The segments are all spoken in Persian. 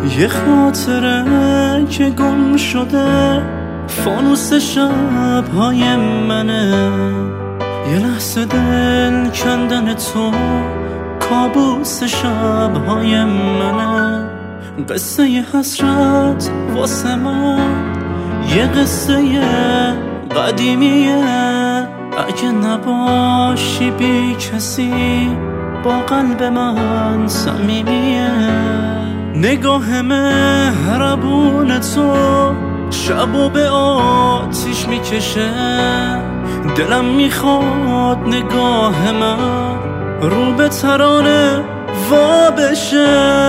یه خاطره که گم شده فانوس شب‌های منه، یه لحظه دل کندن تو کابوس شب‌های منه. قصه ی حسرت واسه من یه قصه قدیمیه، اگه نباشی بی کسی با قلب من صمیمیه. نگاه مهربون تو شبو به آتیش میکشه، دلم میخواد نگاه من رو به ترانه وا بشه.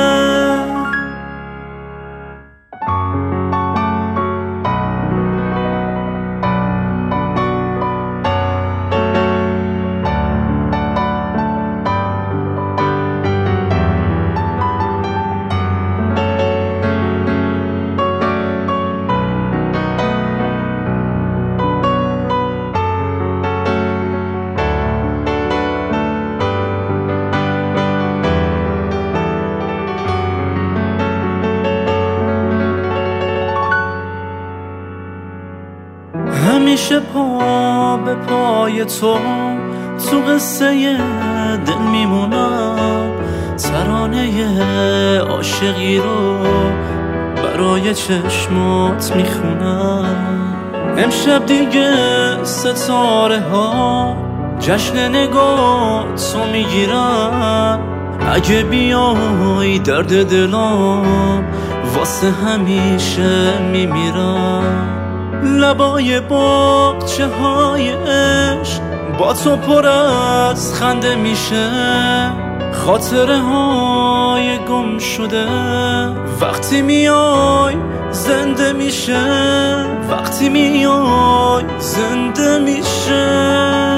همیشه پا به پای تو قصه دل میمونم، ترانه عاشقی رو برای چشمات میخونم. امشب دیگه ستاره ها جشن نگاه تو میگیرن، اگه بیای درد دلام واسه همیشه میمیرم. لبای باغچه های عشق با تو پر از خنده میشه، خاطره های گم شده وقتی میای زنده میشه، وقتی میای زنده میشه.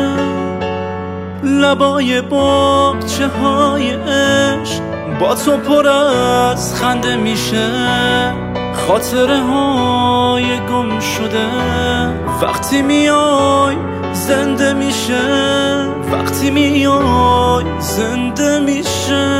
لبای باغچه های عشق با تو پر از خنده میشه، خاطره های گم شده وقتی میای زنده میشه، وقتی میای زنده میشه.